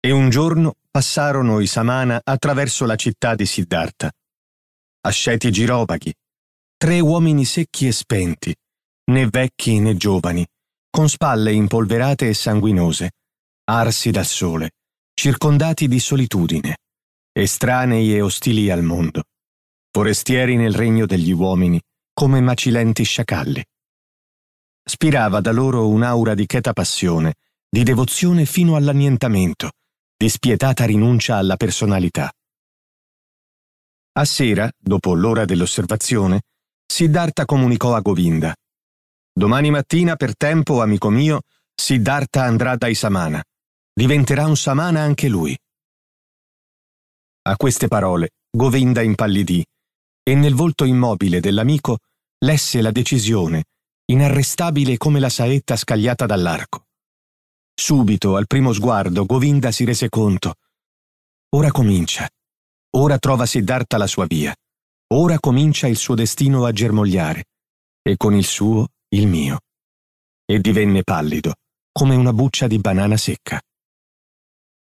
E un giorno passarono i Samana attraverso la città di Siddhartha. Asceti giropaghi, 3 uomini secchi e spenti, né vecchi né giovani, con spalle impolverate e sanguinose, arsi dal sole, circondati di solitudine, estranei e ostili al mondo, forestieri nel regno degli uomini, come macilenti sciacalli. Spirava da loro un'aura di cheta passione, di devozione fino all'annientamento, di spietata rinuncia alla personalità. A sera, dopo l'ora dell'osservazione, Siddhartha comunicò a Govinda: «Domani mattina per tempo, amico mio, Siddhartha andrà dai Samana. Diventerà un Samana anche lui». A queste parole Govinda impallidì e nel volto immobile dell'amico lesse la decisione, inarrestabile come la saetta scagliata dall'arco. Subito, al primo sguardo, Govinda si rese conto: ora comincia, ora trova Siddhartha la sua via, ora comincia il suo destino a germogliare, e con il suo il mio. E divenne pallido, come una buccia di banana secca.